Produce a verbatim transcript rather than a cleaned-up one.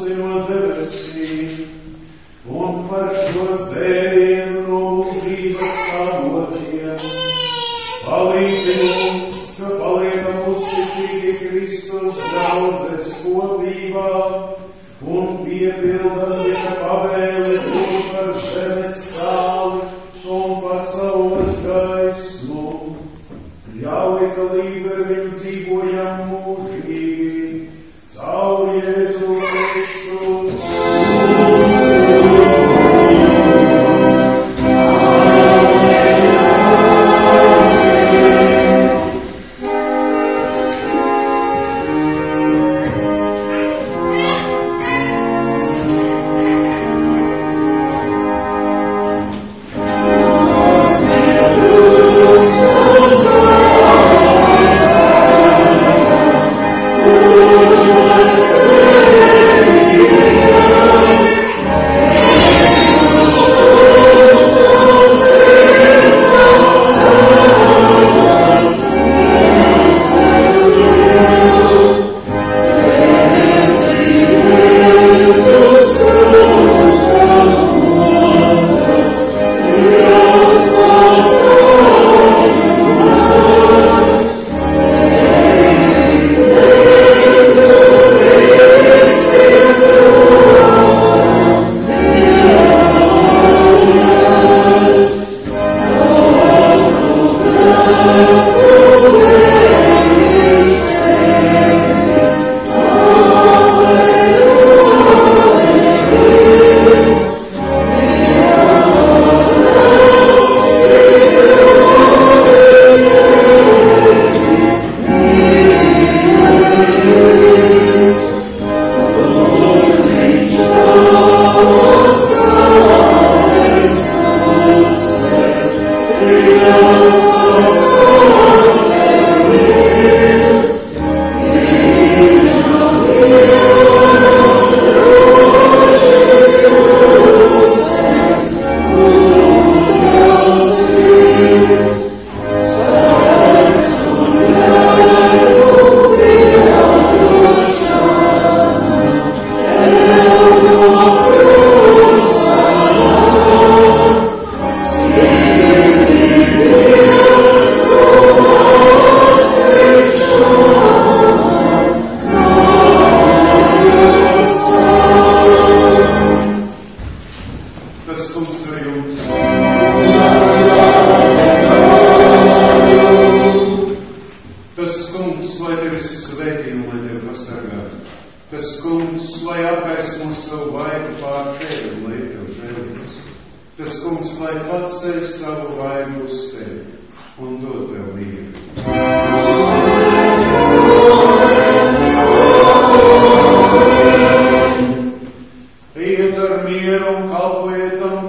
nāci no debesīm, un par šo dzērienu no mūžības avotiem. Palīdzi mums, ka paliekam uzticīgi Kristus draudzes kopībā, un piepildam viņa pavēli būt par zemes sāli un pasaules gaismu. Ļauj, ka līdz ar viņu dzīvojam mūžīgi, caur Jēzu Kristu. Iet ar mieru un kalpojiet tam